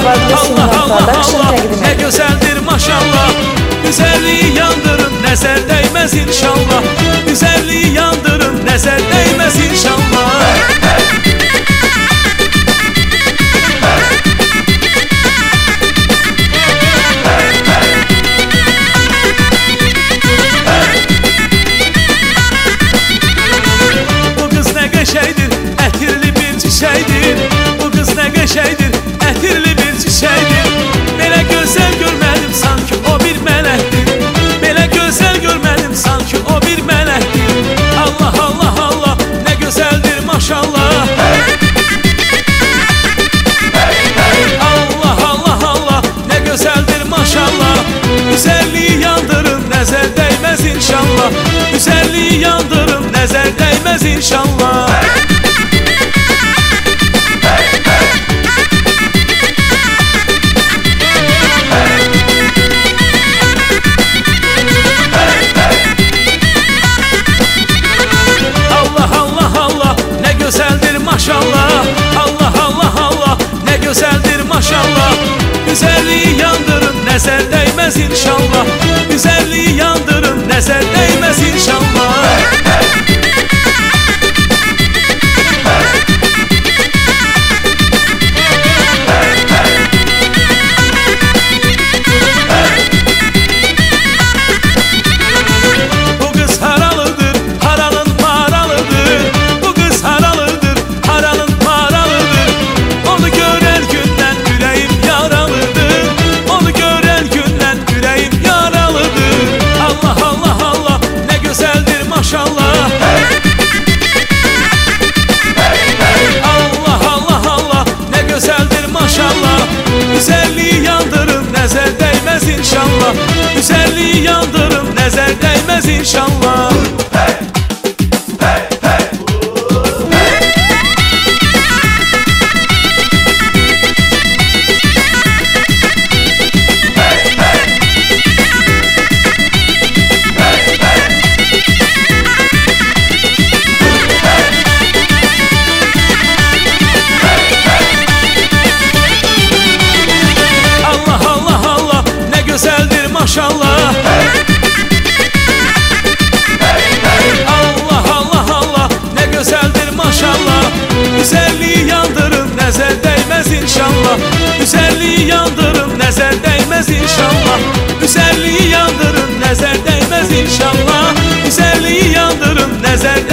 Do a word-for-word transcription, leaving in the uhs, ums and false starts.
Allah Allah Allah ne güzeldir maşallah. Güzelliği yandırın nəzər değmez inşallah. Güzelliği yandırın nəzər değmez inşallah. Bu kız ne qəşəydir, ətirli bir çiçəkdir. Bu kız ne qəşəydir, ətirli bir çiçəkdir. Belə gözəl görmədim sanki o bir mələkdir. Belə gözəl görmədim sanki o bir mələkdir. Allah Allah Allah ne gözəldir maşallah. Allah Allah Allah ne gözəldir maşallah. Güzelliği yandırın nəzər değmez inşallah. Güzelliği yandırın nəzər değmez inşallah. Maşallah Allah Allah Allah ne güzeldir maşallah. Güzelliği yandırın nəzər değmez inşallah. Güzelliği yandırın nəzər değmez inşallah. Bu kız haralıdır, haranın paralıdır. Bu kız haralıdır, haranın paralıdır. Onu görən gündən ürəyim yaralıdır. Onu görən gündən ürəyim yaralıdır. Allah Allah Allah ne güzeldir maşallah. Allah Allah Allah ne güzeldir maşallah. Güzelliği yandırın nəzər değmez inşallah. Güzelliği yandırın nəzər değmez inşallah. Maşallah Allah Allah Allah ne güzeldir maşallah. Güzelliği yandırın nəzər değmez inşallah. Güzelliği yandırın nəzər değmez inşallah. Güzelliği yandırın nəzər değmez inşallah. Güzelliği yandırın nəzər